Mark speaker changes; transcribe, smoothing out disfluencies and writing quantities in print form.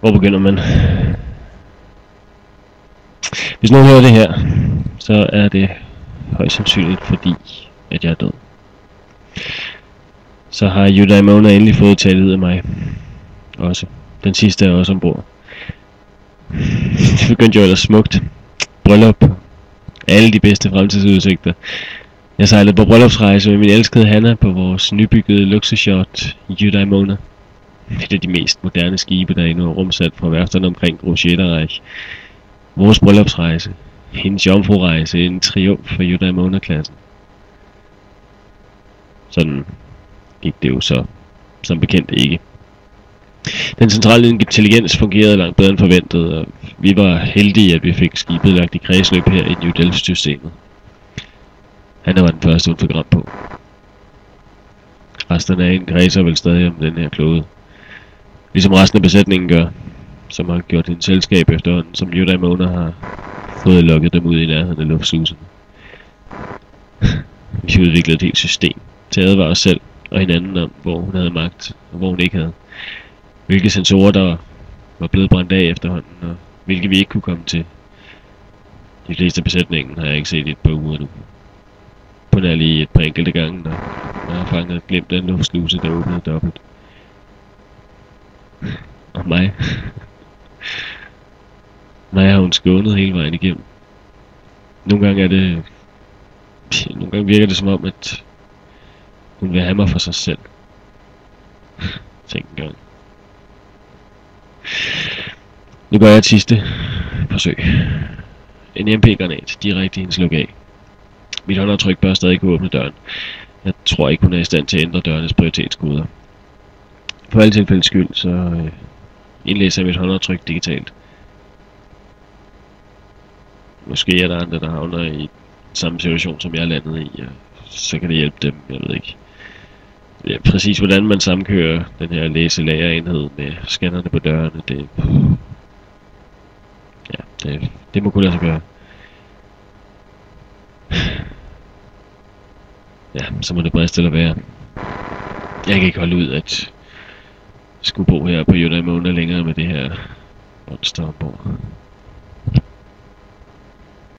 Speaker 1: Hvor begynder man? Hvis nogen hører det her, så er det højst sandsynligt fordi, at jeg er død. Så har Eudaimona endelig fået taget ud af mig. Også. Den sidste er også ombord. Det begyndte jo ellers smukt. Bryllup. Alle de bedste fremtidsudsigter. Jeg sejlede på bryllupsrejse med min elskede Hanna på vores nybyggede luksusyacht Eudaimona. Et af de mest moderne skibe, der endnu er rumsat fra værfterne omkring Grosjeterreich. Vores bryllupsrejse. Hendes jomfrurejse. En triumf for Eudaimona-klassen. Sådan gik det jo så som bekendt ikke. Den centrale intelligens fungerede langt bedre end forventet, og vi var heldige, at vi fik skibet lagt i kredsløb her i New Delft-systemet. Han var den første, hun fik ramt på. Resterne af en kredser vel stadig om den her klode. Ligesom resten af besætningen gør, som har gjort en selskab efterhånden, som Eudaimona har fået lukket dem ud i nærheden af luftsluserne. Vi udviklede et helt system til at advare os selv og hinanden om, hvor hun havde magt og hvor hun ikke havde. Hvilke sensorer der var blevet brændt af efterhånden, og hvilke vi ikke kunne komme til. De fleste af besætningen har jeg ikke set i et par uger nu. På nær lige et par enkelte gange, når jeg har fanget glemt den luftsluse, der åbnede dobbelt. Og mig. Mig har hun skånet hele vejen igennem. Nogle gange virker det som om, at hun vil have mig for sig selv. Tænk en gang. Nu gør jeg et sidste forsøg. En MP-granat direkte i hendes luk af. Mit håndaftryk bør stadig kunne åbne døren. Jeg tror ikke, hun er i stand til at ændre dørenes prioritetskoder. For alle tilfældes skyld, så indlæser jeg mit håndaftryk digitalt. Måske er der andre, der havner i samme situation, som jeg er landet i, og så kan det hjælpe dem, jeg ved ikke. Ja, præcis hvordan man sammenkører den her læse-lagerenhed med scannerne på dørene, det må kunne lade sig gøre. Ja, så må det briste eller være. Jeg kan ikke holde ud at skulle bo her på Eudaimona længere med det her monster ombord.